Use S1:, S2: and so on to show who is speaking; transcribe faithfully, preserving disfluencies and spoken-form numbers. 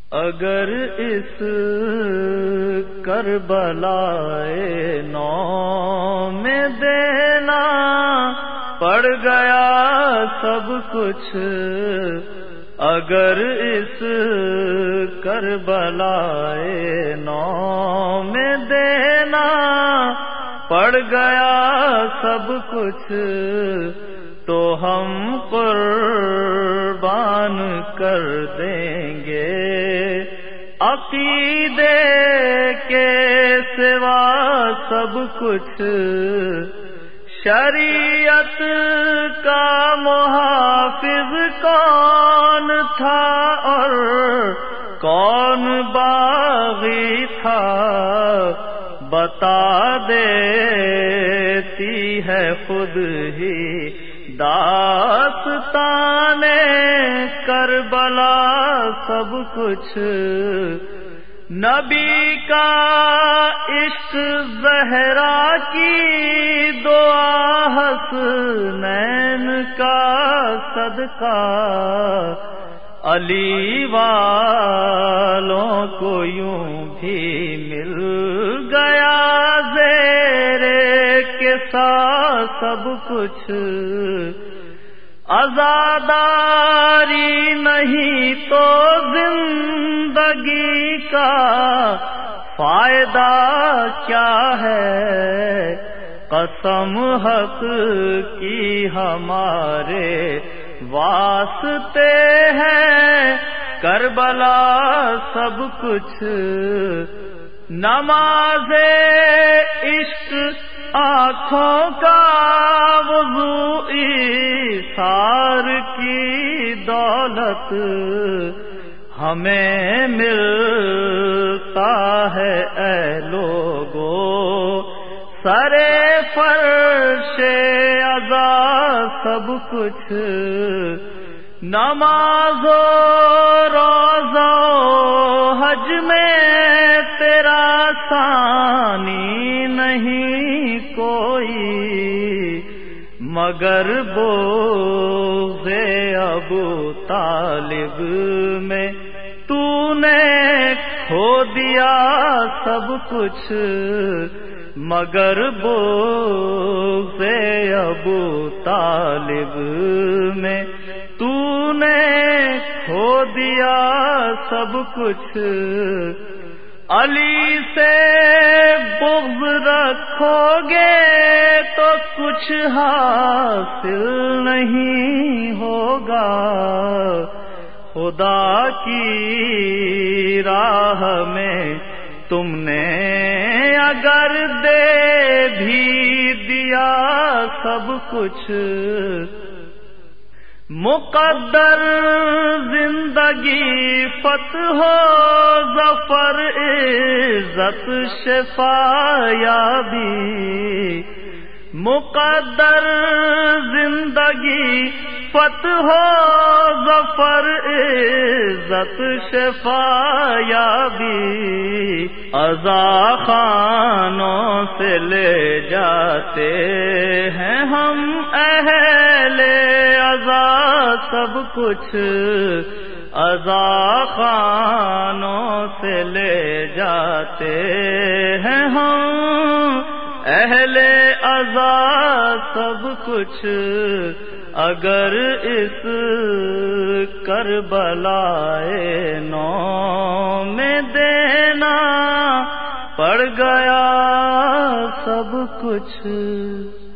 S1: اگر اس کربلائے نو میں دینا پڑ گیا سب کچھ، اگر اس کربلائے نو میں دینا پڑ گیا سب کچھ، تو ہم قربان کر دیں گے عقیدے کے سوا سب کچھ۔ شریعت کا محافظ کون تھا اور کون باغی تھا، بتا دیتی ہے خود ہی داستان کربلا سب کچھ۔ نبی کا عشق زہرا کی دعا حسنین کا صدقہ، علی والوں کو یوں بھی مل گیا زیرے کے ساتھ سب کچھ۔ عزاداری نہیں تو زندگی کا فائدہ کیا ہے، قسم حق کی ہمارے واسطے ہے کربلا سب کچھ۔ نماز عشق آنکھوں کا وضو ایثار کی دولت، ہمیں ملتا ہے اے لوگو سرے فرش عزا سب کچھ۔ نماز و روزہ و حج میں تیرا ثانی نہیں کوئی، مگر بغض ابو طالب میں تو نے کھو دیا سب کچھ، مگر بغض ابو طالب میں تو نے کھو دیا سب کچھ۔ علی سے بغض رکھو گے تو کچھ حاصل نہیں ہوگا، خدا کی راہ میں تم نے اگر دے بھی دیا سب کچھ، مقدر زندگی فتح ہو ظفر عزت شفا یابی، مقدر زندگی فتح ہو ظفر عزت شفا یابی، عزا خانوں سے لے جاتے ہیں ہم اہل عزا سب کچھ، عزا خانوں سے لے جاتے ہیں ہم اہل عزا سب کچھ۔ اگر اس کربلائے نو میں دینا پڑ گیا سب کچھ۔